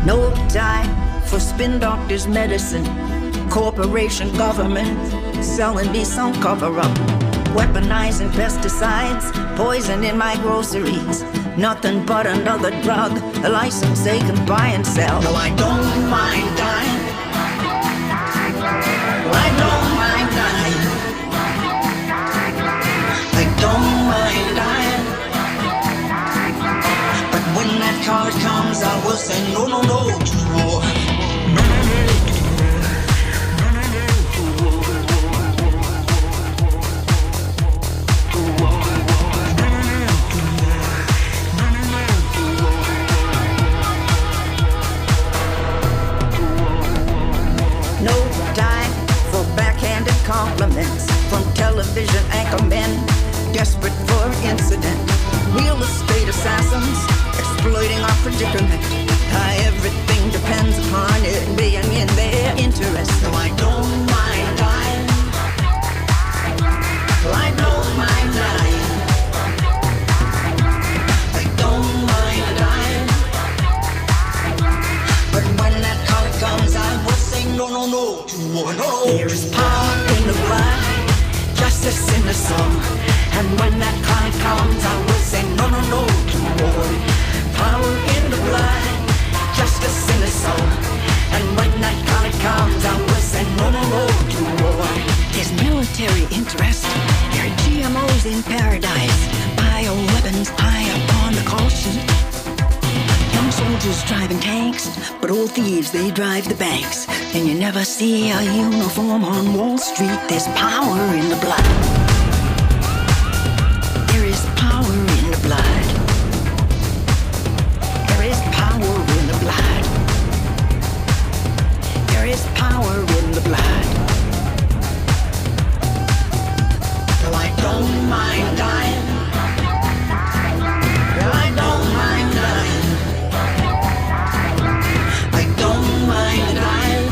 No time for spin doctors' medicine. Corporation government selling me some cover-up. Weaponizing pesticides, poison in my groceries. Nothing but another drug, a license they can buy and sell. No, I don't mind dying. I don't mind dying. I don't mind dying. But when that card comes, I will say no, no, no to war. No, no, no. No time for backhanded compliments from television anchormen, desperate for incident. Real estate assassins exploiting our predicament. Everything depends upon it being in their interest. No, I don't mind dying. I don't mind dying. I don't mind dying. But when that card comes, I will say no, no, no to war. No. There is power in the blood, justice in the soul. And when that card comes, I will say no, no, no to war. Power in the blood, justice in the soul. And when that card comes, I will say no, no, no to war. There's military interest. There are GMOs in paradise. Bioweapons high upon the call sheet. Young soldiers driving tanks, but old thieves, they drive the banks. And you never see a uniform on Wall Street. There's power in the blood. There is power in the blood. There is power in the blood. There is power in the blood. No, I don't mind dying. I don't mind dying. I don't mind dying.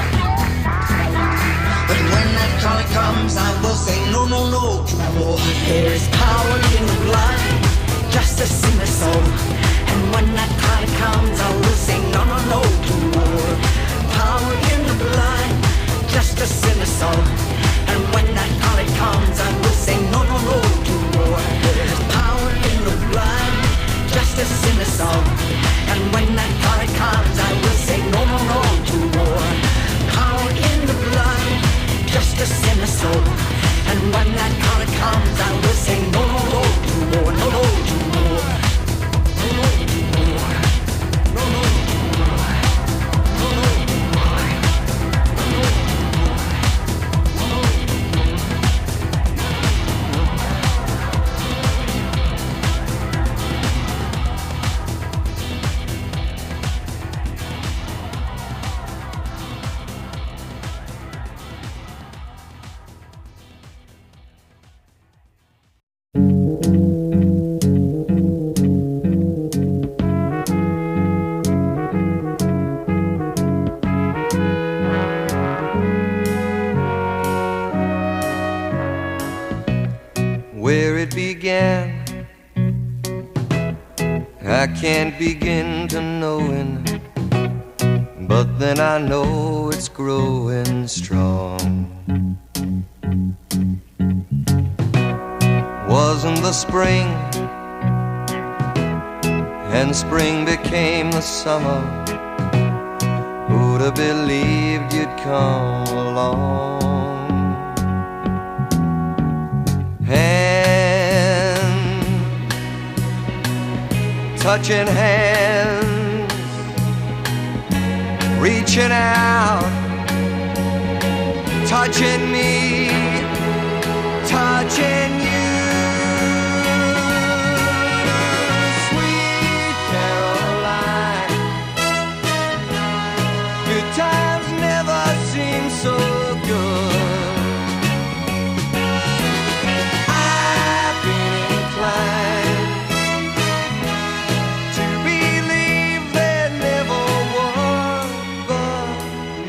But when that call comes, I will say no, no, no to war. There is power in the blood, justice in the soul. And when that call comes, I will say no, no, no to war. Power in the blood, justice in the soul. And when that call comes, I will say no, no, no to war. There is power in the blood, justice in the soul. And when that call comes, I will say no, no, no to war. Power in the blood, justice in the soul. And when that call comes, I will say no, no, no to war. No, no to war. No, no to war. No, no to war. No, no to war. No, no to war. Where it began, I can't begin to knowing, but then I know it's growing strong. Wasn't the spring, and spring became the summer. Who'd have believed you'd come along? Touching hands, reaching out, touching me, touching you. Sweet Caroline, good times never seem so good. I've been inclined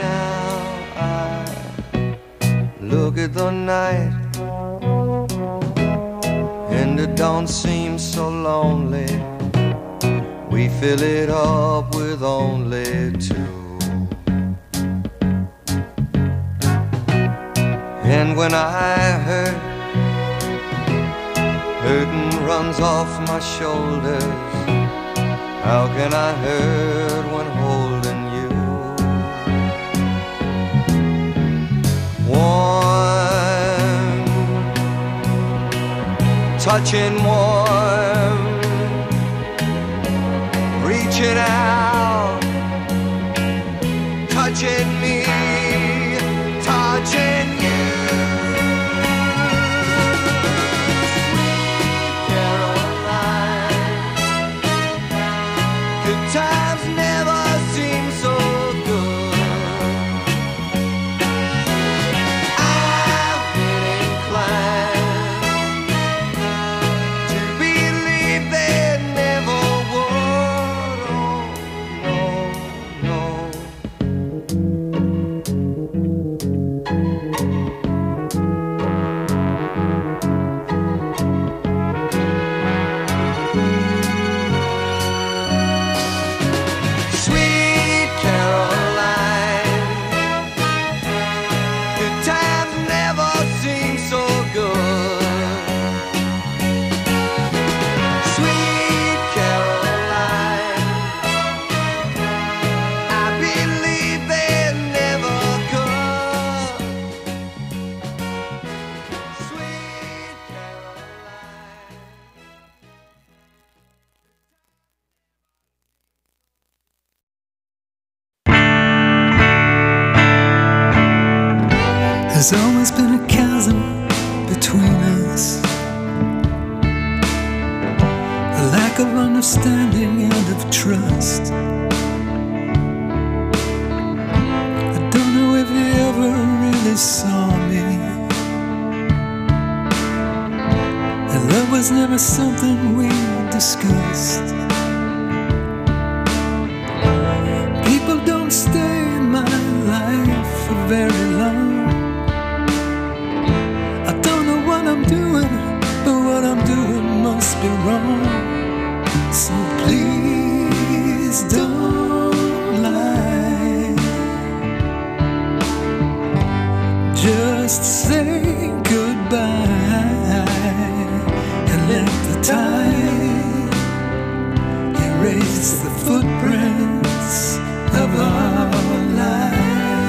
look at the night fill it up with only two. And when I hurt, hurting runs off my shoulders. How can I hurt when holding you? Warm, touching warm, reaching out, touching me, touching you. Times never seem so good. I've been inclined to believe they never would. Oh, no, There's always been a chasm between us, a lack of understanding and of trust. I don't know if you ever really saw me, and love was never something we discussed. People don't stay in my life for very long. I'm doing, but what I'm doing must be wrong. So please don't lie. Just say goodbye and let the tide erase the footprints of our lives.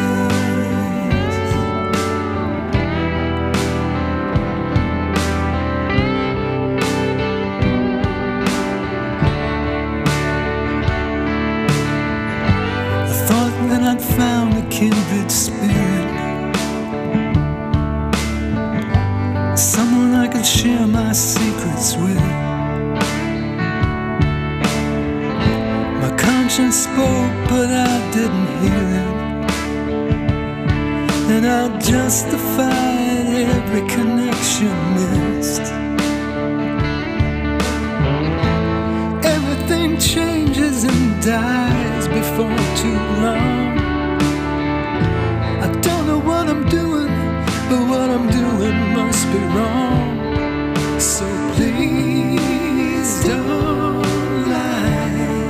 I'd found a kindred spirit, someone I could share my secrets with. My conscience spoke, but I didn't hear it, and I'll justify every connection missed. Everything changes and dies before too long. I don't know what I'm doing, but what I'm doing must be wrong. So please don't lie.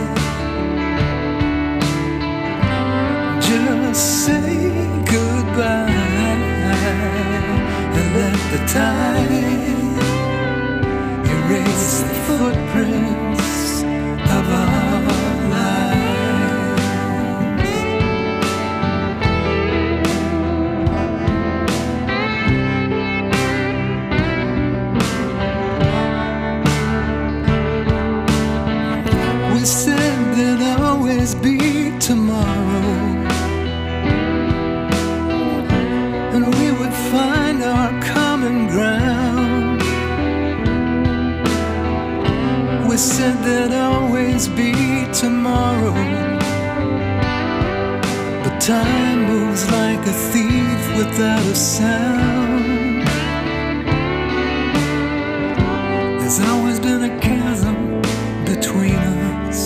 Just say goodbye and let the tide erase the footprints of our lives. We said there'd always be tomorrow, and we would find our common ground. We said there'd always be tomorrow, but time moves like a thief without a sound. There's always been a chasm between us,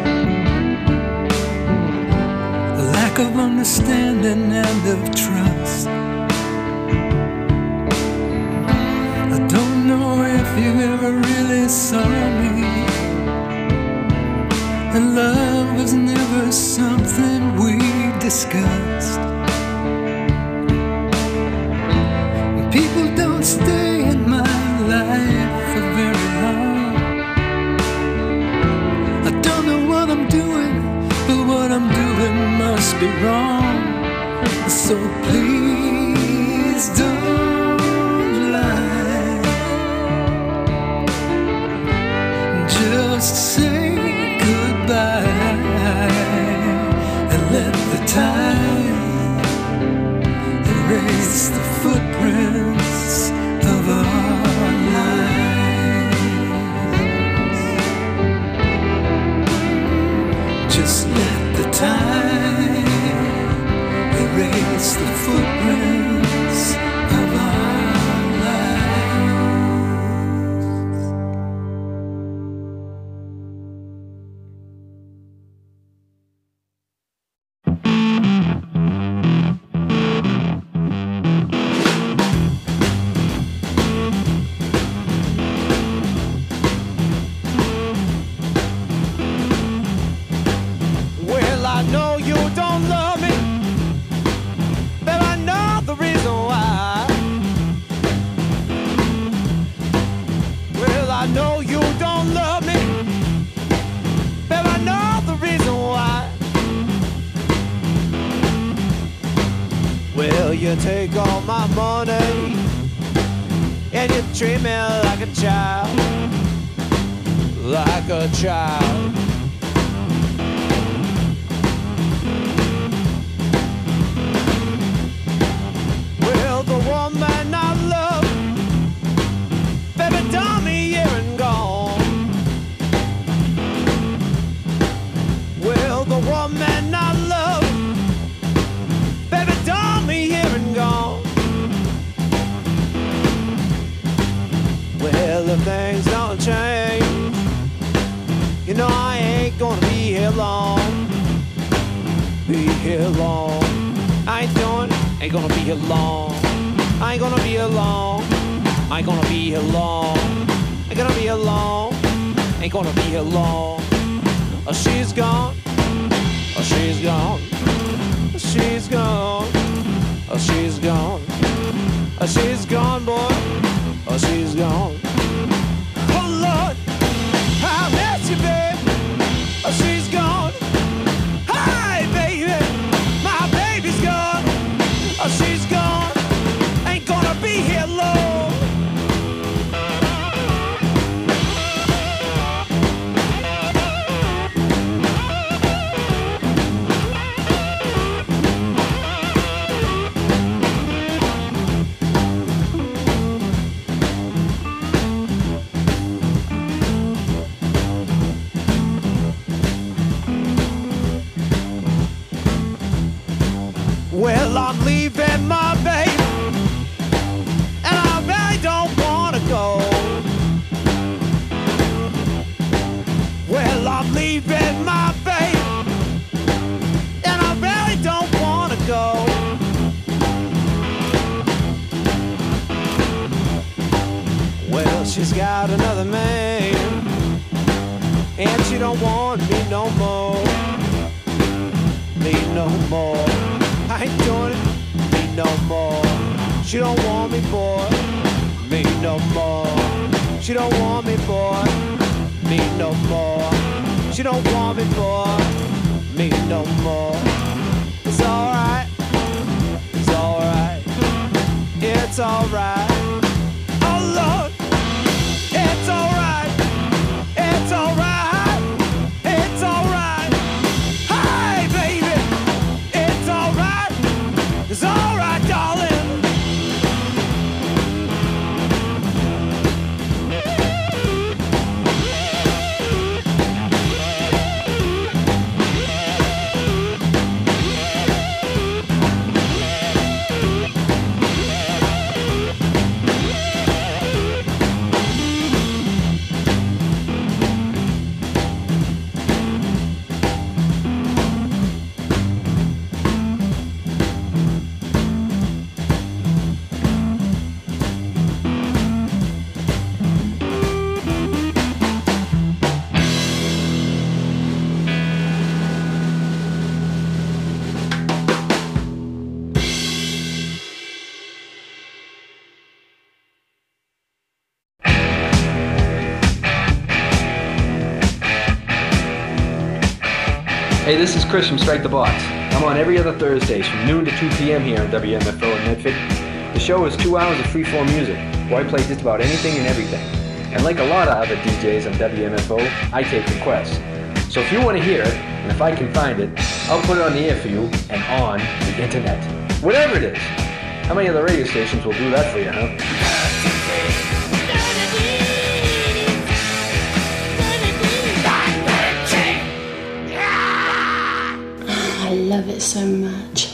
a lack of understanding and of trust. I don't know if you ever really saw me, and love was never something we discussed. People don't stay in my life for very long. I don't know what I'm doing, but what I'm doing must be wrong. So please don't lie. Just say goodbye and let the time erase the footprints of our lives. Just let the time erase the footprints of our lives. Well, I know you don't love me, but I know the reason why. Well, I know you don't love me, but I know the reason why. Well, you take all my money and you treat me like a child, like a child. Well, the woman I love, baby, done me here and gone. Well, the woman I love, baby, done me here and gone. Well, if things don't change, you know I ain't gonna be here long. Be here long. I ain't doing it. Ain't gonna be here long. I ain't gonna be here long. I ain't gonna be here long. Ain't gonna be here long. Ain't gonna be here long. Oh, she's gone. Oh, she's gone. Oh, she's gone. Oh, she's gone. Oh, she's gone, boy. Oh, she's gone. Oh, Lord, I miss you, babe. Oh, she's gone. Hi, baby. My baby's gone. Oh, she's gone. Ain't gonna be here long. Well, I'm leaving my baby, and I really don't wanna go. Well, I'm leaving my baby, and I really don't wanna go. Well, she's got another man, and she don't want me no more. Me no more. I ain't doing it, me no more. She don't want me, boy, me no more. She don't want me, boy, me no more. She don't want me, boy, me no more. It's alright, it's alright, it's alright. Oh Lord, it's alright, it's alright, it's alright. Hi, baby, it's alright. It's alright, darling. Hey, this is Chris from Strike the Box. I'm on every other Thursdays from noon to 2 p.m. here on WMFO in Medford. The show is 2 hours of free-form music, where I play just about anything and everything. And like a lot of other DJs on WMFO, I take requests. So if you want to hear it, and if I can find it, I'll put it on the air for you and on the internet. Whatever it is. How many other radio stations will do that for you, huh? I love it so much.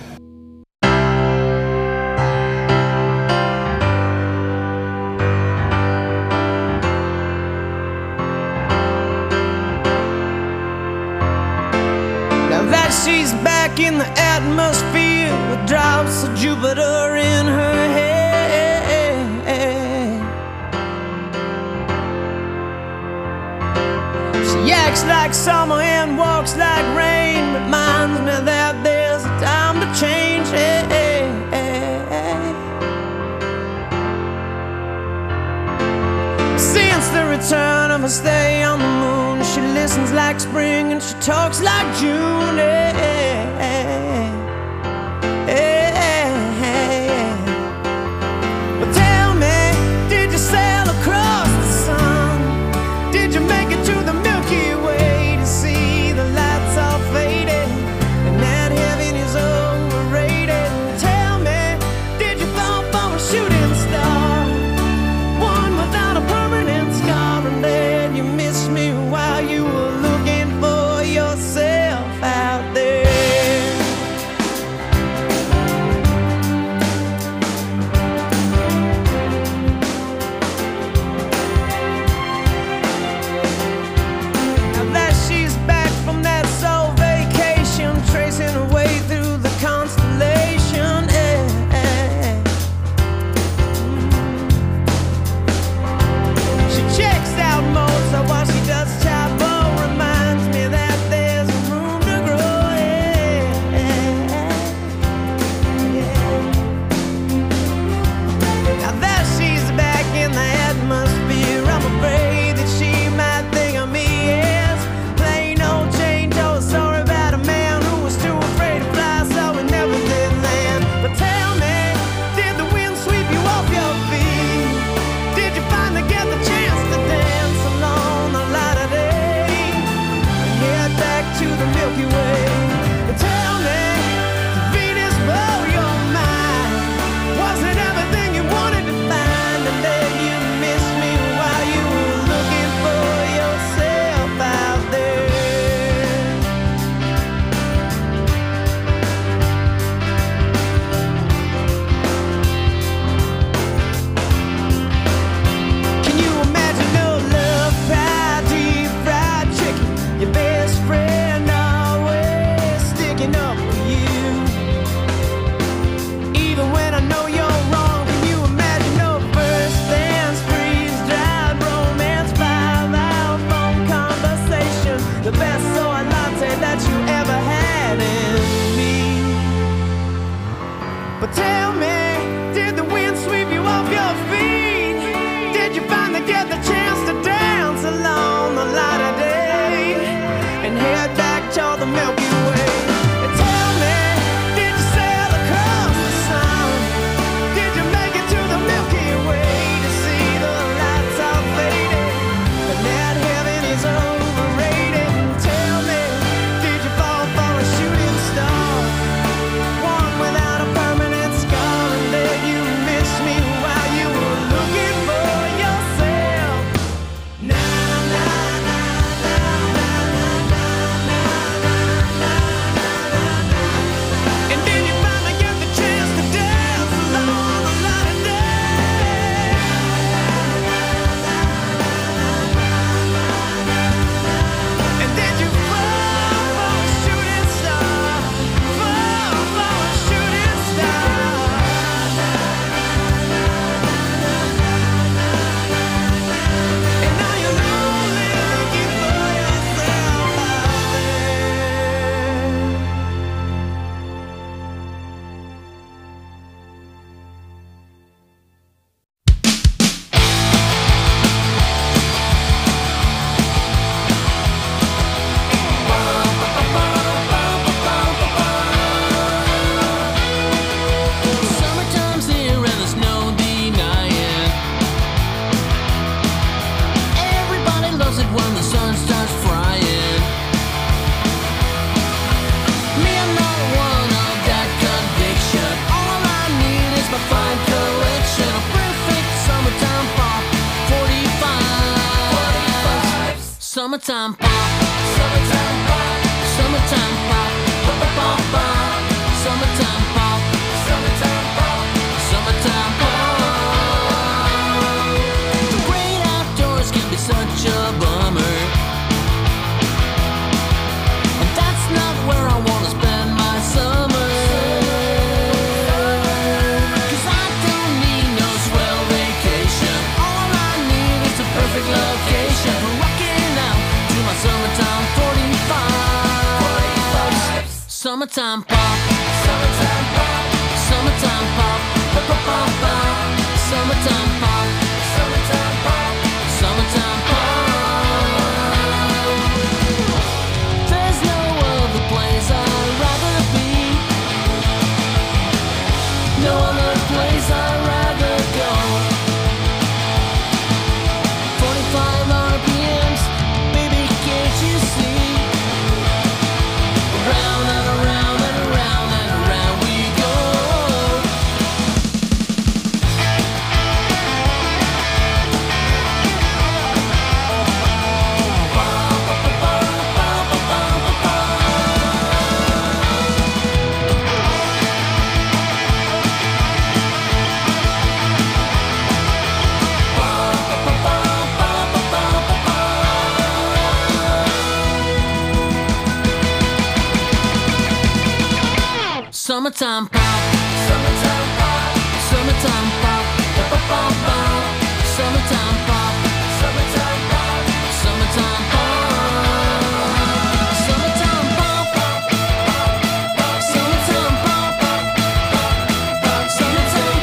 Now that she's back in the atmosphere with drops of Jupiter in her head, she acts like summer and walks like rain, reminds me that there's a time to change. Since the return of her stay on the moon, she listens like spring and she talks like June. Well, tell me, did you sail across the sun? Did you make it to the Milky Way to see the lights all faded and that heaven is overrated? Tell me, did you fall for a shooting star, one without a permanent scar, and then you missed me while you were looking for yourself out there? Now that she's back from that soul vacation, tracing her way through the constellation, she checks out Mozart while she does chapel, reminds me that there's room to grow. Now that she's back in the atmosphere, I'm afraid that she might think of me as plain old Jane Doe, sorry about a man who was too afraid to fly, so we never did land. But tell me, did the wind sweep you off your feet? Did you finally get the chance to dance along the light of day and head back to the Milky Way? But tell me, did Venus blow your mind? Was it everything you wanted to find, and then you missed me while you were looking for yourself out there? Can you imagine no love pie, deep fried chicken, your best friend always sticking up for you, even when I know you're wrong? Can you imagine no first dance, freeze-dried romance, 5-hour phone conversation, the best soy latte that you ever had in me? But tell me, did the wind sweep you off your feet? Did you finally get the chance to dance along the light of day and head back toward the Milky Way? And tell me, did you sail across the sun? Did you make it to the Milky Way to see the lights all faded and that heaven is overrated? And tell me, did you fall for a shooting star, one without a permanent scar, and then you missed me while you were looking for yourself? Na na na na na na na na. Summertime pop, summertime pop, summertime pop, pop, pop, pop, pop. Summertime pop, summertime pop, summertime pop. The great outdoors can be such a bummer, and that's not where I wanna spend my summer. 'Cause I don't need no swell vacation. All I need is a perfect location for rocking out to my summertime 45. Summertime pop, summertime pop, summertime pop, pop, pop, pop, pop. Summertime pop, summertime pop, summertime pop. There's no other place I'd rather be, no other place I'd rather go. 45 RPMs, baby, can't you see? Round and around and around and around we go. Summertime pop, summertime pop, summertime pop, pop, pop, pop, pop. Summertime pop, summertime pop, summertime pop. Summertime pop, pop, pop, pop. Summertime pop, pop, pop, pop. Summertime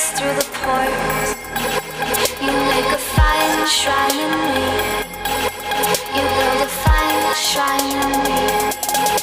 us through the pores. You make a fine shrine in me. You build a fine shrine in me.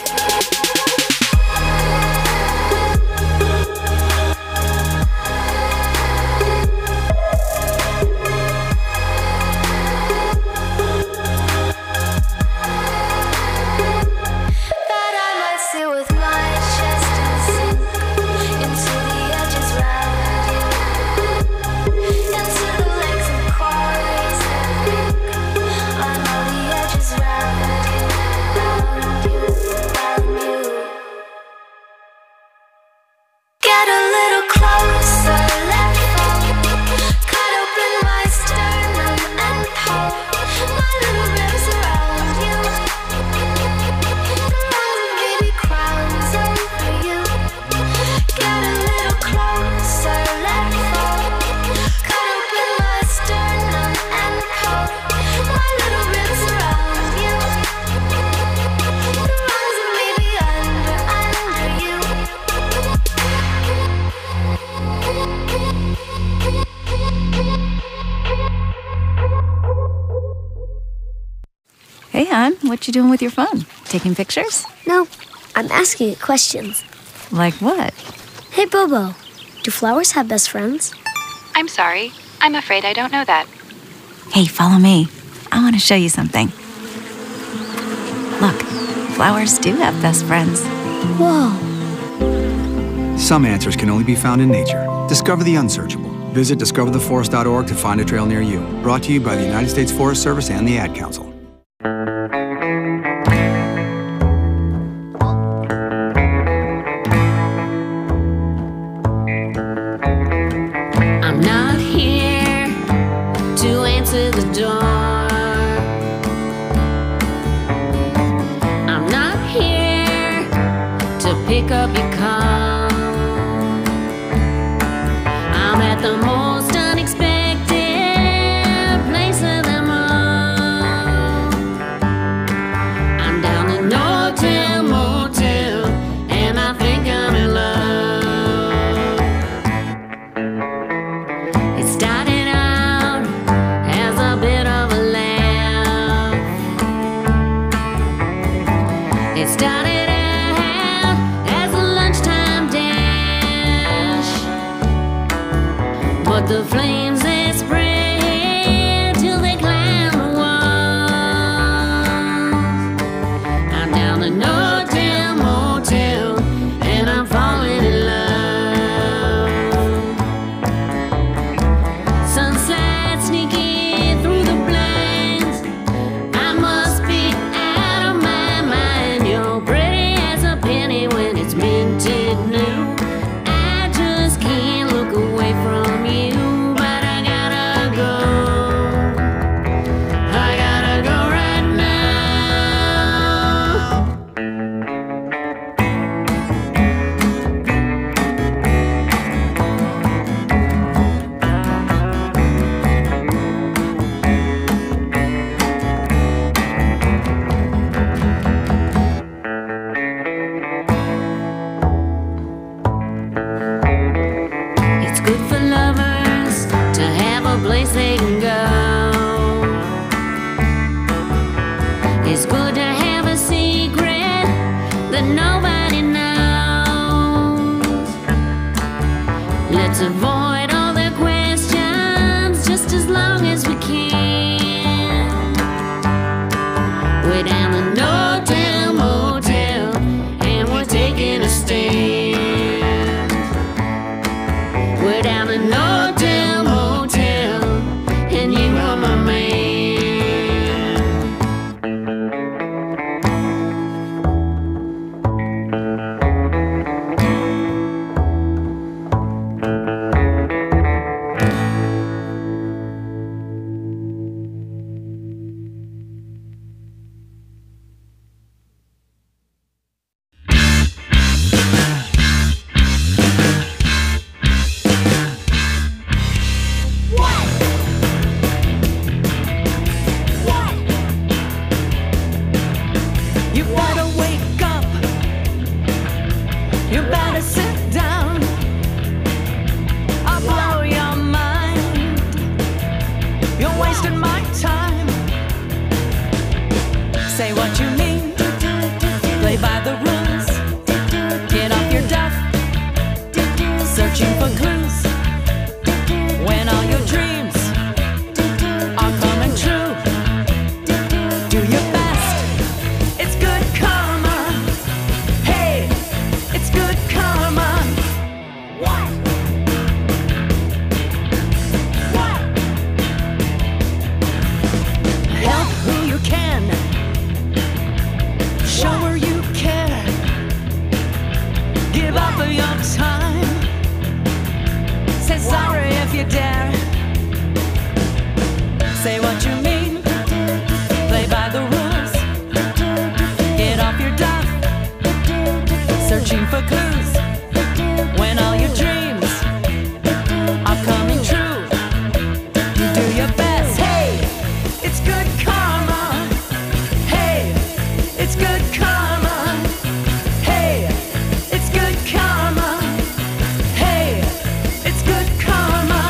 Hey, hon, what you doing with your phone? Taking pictures? No, I'm asking it questions. Like what? Hey, Bobo, do flowers have best friends? I'm sorry. I'm afraid I don't know that. Hey, follow me. I want to show you something. Look, flowers do have best friends. Whoa. Some answers can only be found in nature. Discover the unsearchable. Visit discovertheforest.org to find a trail near you. Brought to you by the United States Forest Service and the Ad Council. I'm not here to answer the door. I'm not here to pick up your call. I'm at the most unexpected place of them all. I'm down in Nortel Motel, and I think I'm in love. It started out as a bit of a laugh. It started out as a lunchtime dash, but the flames they spread till they climb the walls. I'm down the Nortel Motel, and I'm falling in love. Sunset sneaking through the blinds. I must be out of my mind. You're pretty as a penny when it's minted new. I just can't look away from you, but I gotta go. I gotta go right now. It's good for lovers to have a place they can go. It's good to have a secret that nobody knows. Let's avoid all the questions just as long as we can. We're down the Nortel Motel, and we're taking a stand. We're down the Nortel Motel, and you are my man. Say what you mean, play by the rules, get off your duff, searching for clues, when all your dreams are coming true. Do your best, it's good karma. Hey, it's good karma. What? Help who you can, show her you care, give up your time, say sorry if you dare, say what you mean, play by the rules, get off your duff, searching for clues, when all your dreams are coming true. You do your best, hey, it's good karma. Hey, it's good karma. Hey, it's good karma. Hey, it's good karma.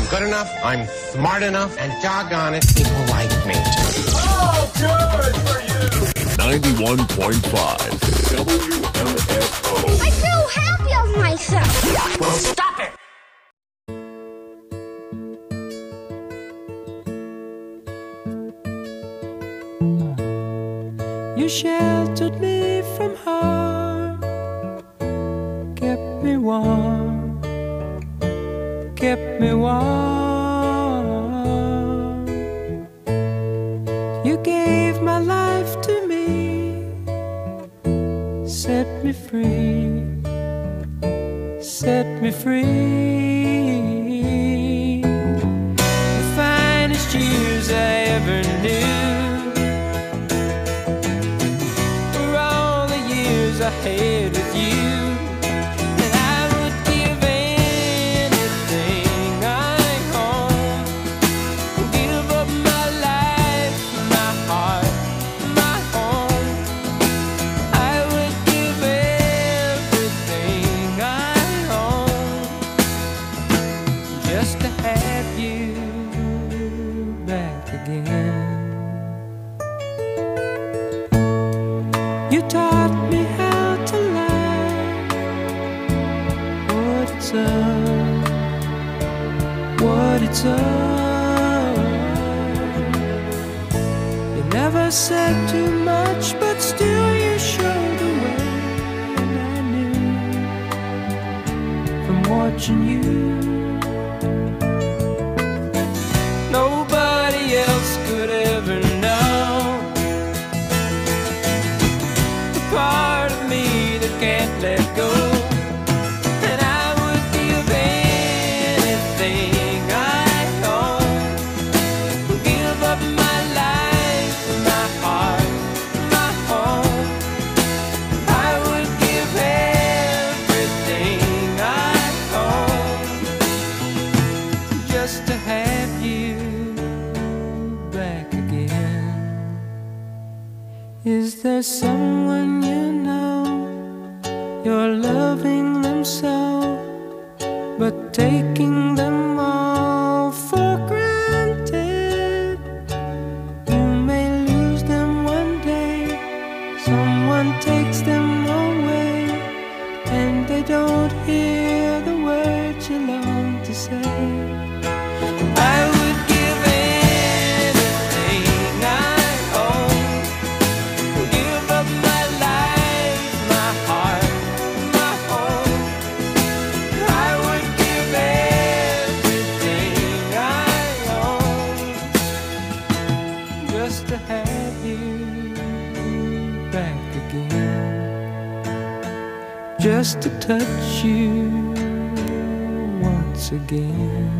good enough, I'm smart enough, and doggone it, people like me. Oh, good for you! 91.5 WMFO. I feel happy of myself. Well, stop it! You sheltered me from harm, kept me warm, kept me warm. You gave my life to me, set me free, set me free. The finest years I ever knew, I had with you, and I would give anything I own, give up my life, my heart, my home. I would give everything I own just to have you back again. You taught me what it's all. You never said too much, but still you showed the way, and I knew from watching you. Nobody else could ever know the part of me that can't let go. Is there someone you know, you're loving them so, but taking them all for granted? You may lose them one day, someone takes them away, and they don't hear the words you long to say. I would give anything I own, give up my life, my heart, my home. I would give everything I own just to have you back again, just to touch you once again.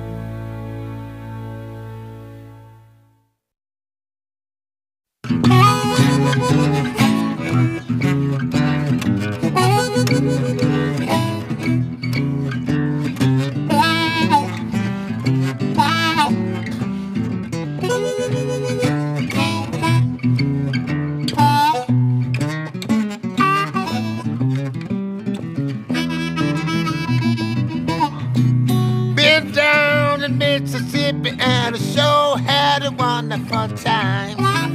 Been down in Mississippi and I sure had a wonderful time.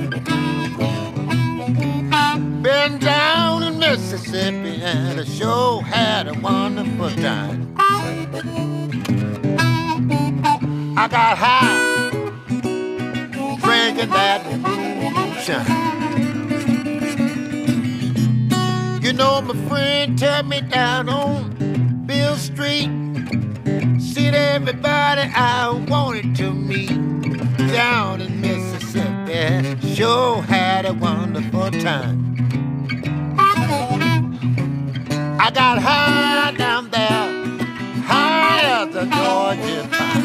Been down in Mississippi and I sure had a wonderful time. I got high, drinking that moonshine. You know my friend took me down on Bill Street, seen everybody I wanted to meet down in Mississippi. Sure had a wonderful time. I got high down there, high as the Georgia pine.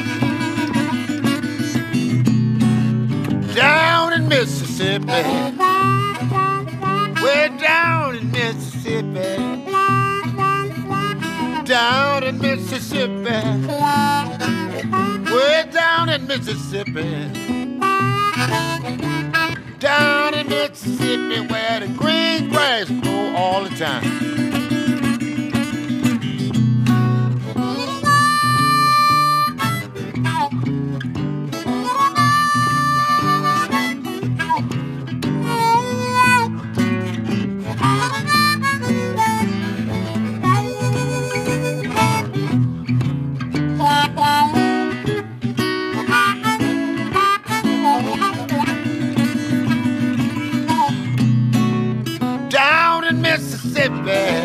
Down in Mississippi, Way down in Mississippi. Down in Mississippi. Way down in Mississippi. Down in Mississippi where the green grass grow all the time. Down in Mississippi.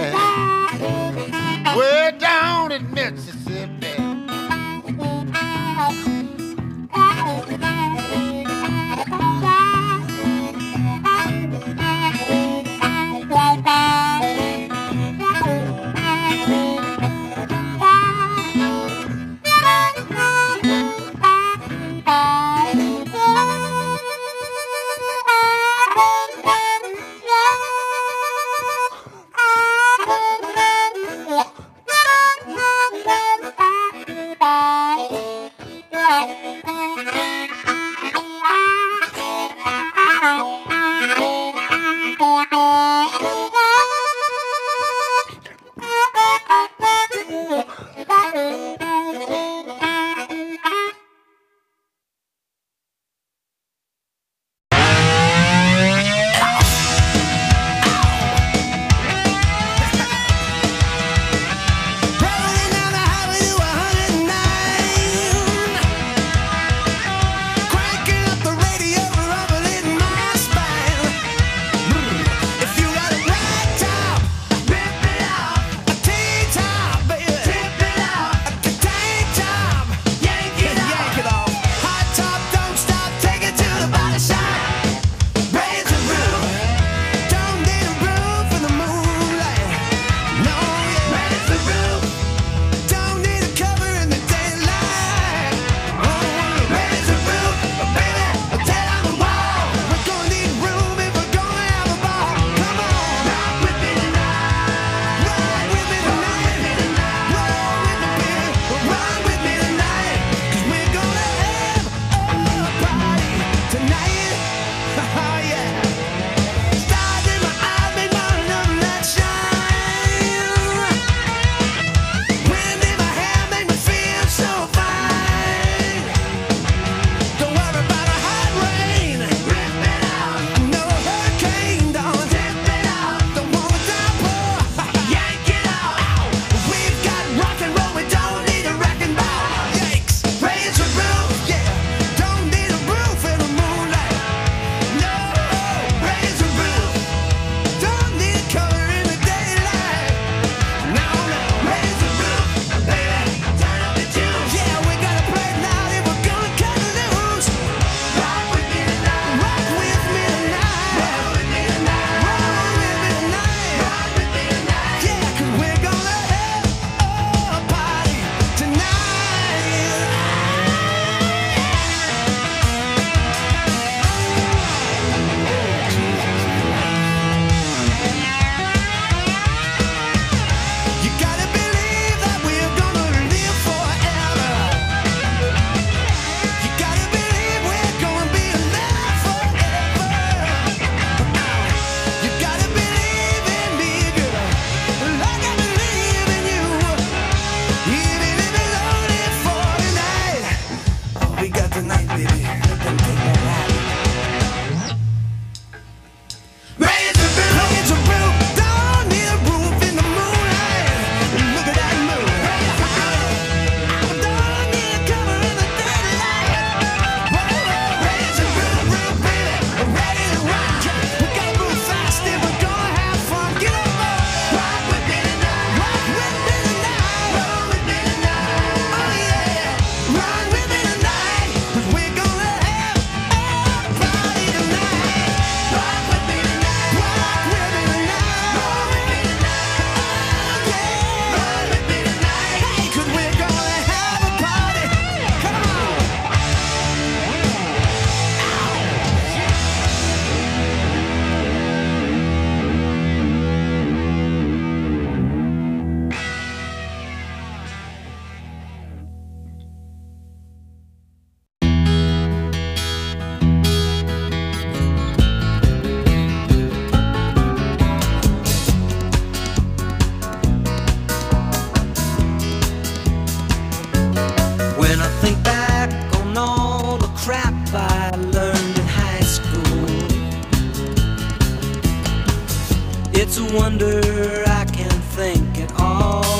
It's a wonder I can think at all.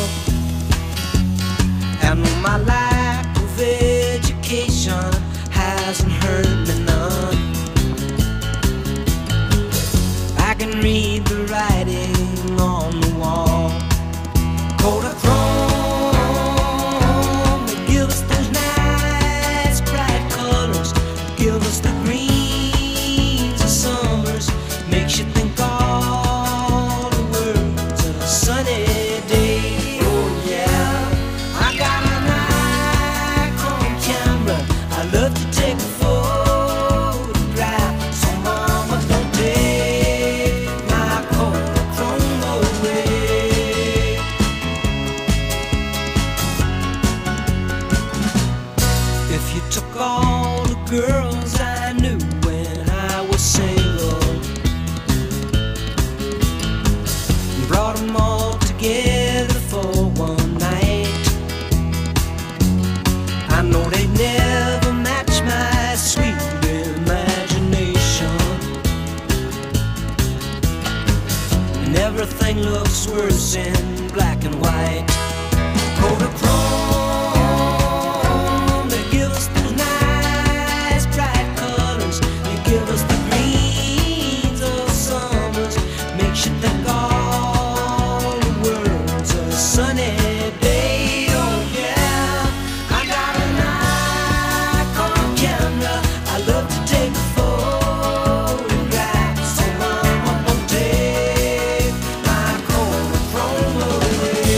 And my lack of education hasn't hurt me none. I can read the writing on the wall. Kodachrome, they give us those nice bright colors, give us the greens of summers, makes you think all the world's a sunny day. Oh yeah, I got a Nikon camera, I love to take a photograph. So mama, don't take my Kodachrome away. If you took all the girls I knew when I was single and brought them all together for one night, I know they'd never match my sweet imagination. And everything looks worse in black and white. Kodachrome, they give us those nice bright colors, they give us the greens of summers, makes you think all the world's a sunny day. Oh yeah, I got a Nikon camera, I love to take a photograph. So mama, don't take my Kodachrome away.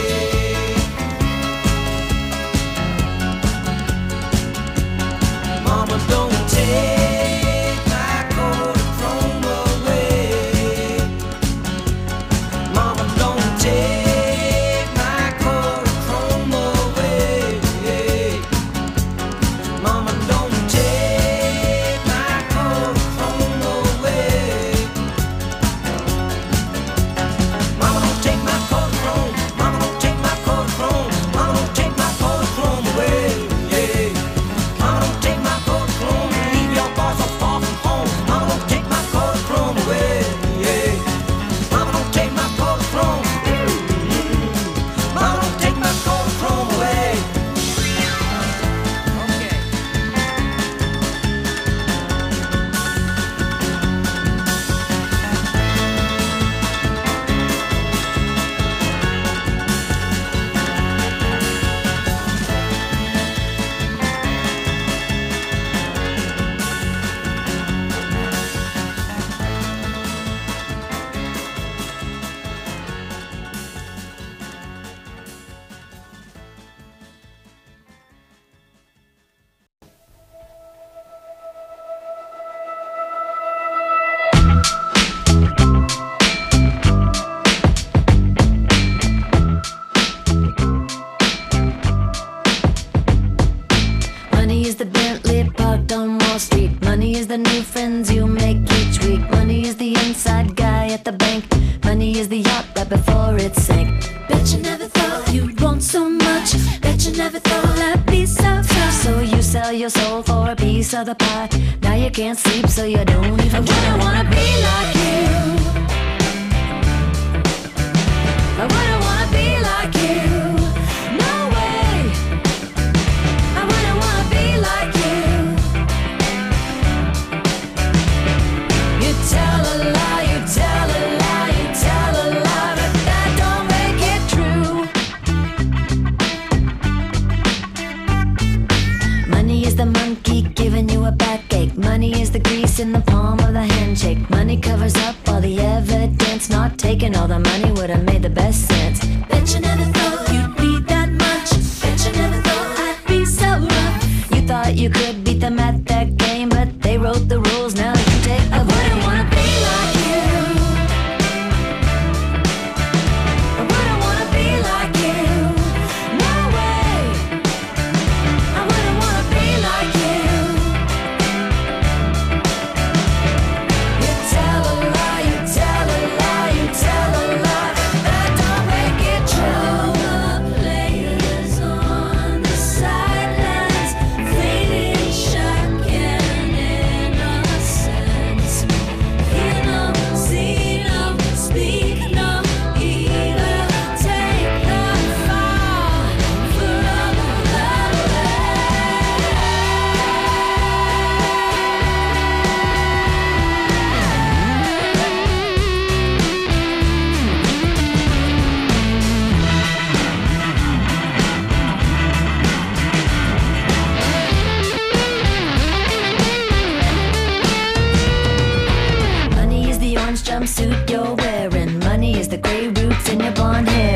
Mama, don't take my Kodachrome away. Mama, don't take my Kodachrome away. Mama, don't take my Kodachrome away. Mama, don't take my Kodachrome. Mama, don't take my Kodachrome. Mama, don't take my Kodachrome away. Mama, don't take my Kodachrome and leave your boy so far from home. Mama, don't take my Kodachrome away. Mama, don't take my Kodachrome. Mama, don't take my Kodachrome away. Money is the Bentley parked on Wall Street. Money is the new friends you make each week. Money is the inside guy at the bank. Money is the yacht right before it sank. Bet you never thought you'd want so much. Bet you never thought that'd be so tough. So you sell your soul for a piece of the pie. Now you can't sleep, so you don't even. I wouldn't wanna be like you. I wouldn't wanna be like you. No way. I wouldn't wanna be like you. You tell a lie, you tell a lie, you tell a lie, but that don't make it true. Money is the monkey giving you a backache. Money is the grease in the palm of the handshake. Money covers up all the evidence. Not taking all the money would have made the best sense. Bet you never thought you'd be that much. Bet you never thought I'd be so rough. You thought you could beat them at that game, but they wrote the rules. Now you take. I wouldn't wanna be like you. I wouldn't wanna be like you. No way. I wouldn't wanna be like you. You tell a lie, you tell a lie, you tell a lie, but that don't make it true. some suit you're wearing. Money is the gray roots in your blonde hair.